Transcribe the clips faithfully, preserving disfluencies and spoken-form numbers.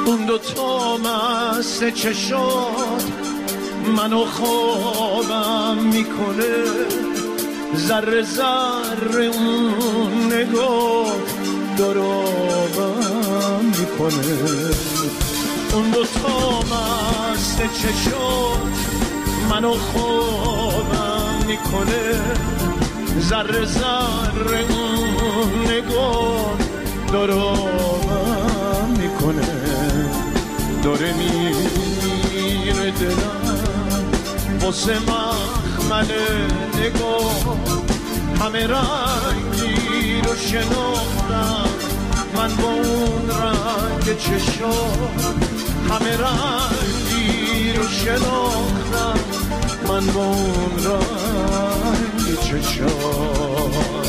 اون دوتا مست چشات منو خوابم میکنه، ذره ذره اون نگاه دارابم میکنه. اون دوتا مست چشات منو خوابم میکنه، ذره ذره اون نگاه دارابم میکنه. داره میره دلم واسه مخمل نگاه، همه رنگی رو شناختم من با اون رنگ چشام، همه رنگی رو شناختم من با اون رنگ چشام.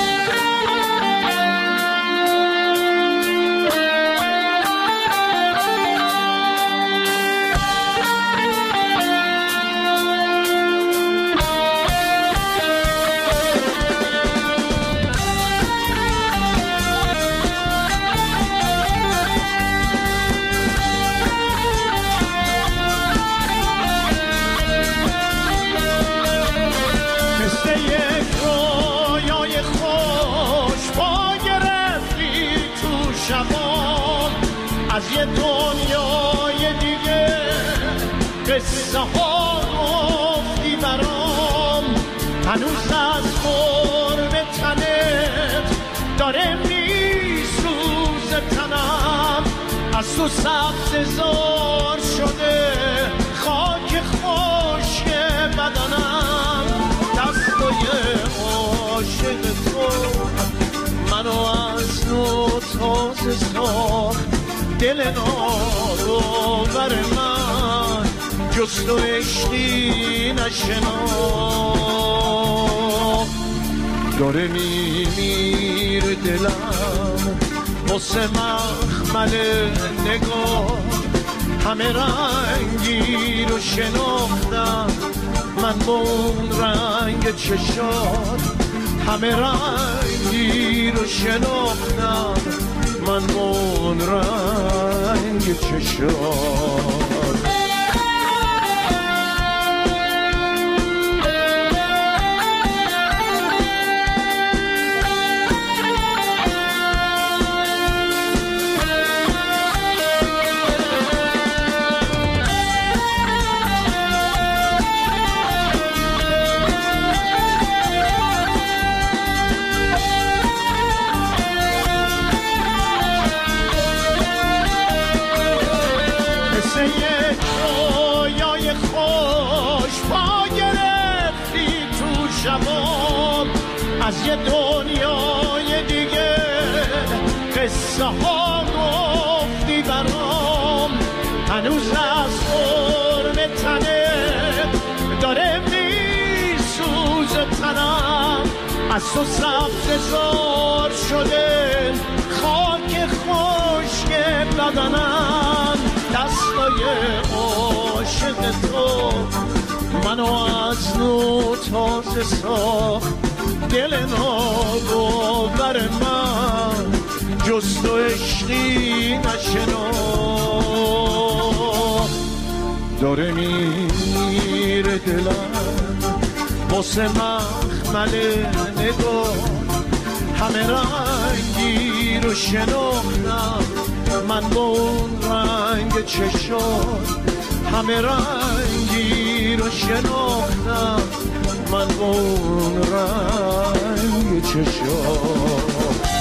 از یه دنیای دیگه قصه ها گفتی برام، هنوز از قرب تنت داره میسوزه تنم، از تو سبز زار شده خاک خشک بدنم. دستای عاشق تو منو از نو تازه ساخت، دل ناباور من جز تو عشقی نشناخت. داره میمیره دلم واسه مخمل نگاه، همه رنگی رو شناختم من با اون رنگ چشات، همه رنگی رو شناختم من با اون رنگ چشات. از یه دنیای دیگه قصه ها گفتی برام، هنوز از قرب تنت داره میسوزه تنم، از تو سبز زار شده خاک خشک بدنم. دستای عاشق تو منو از نو تازه ساخت، دل ناباور من جز تو عشقی نشناخت. داره میره دلم واسه مخمل نگاه، همه رنگی رو شناختم من با اون رنگ چشات، همه رنگی رو شناختم من با اون رنگ چشات.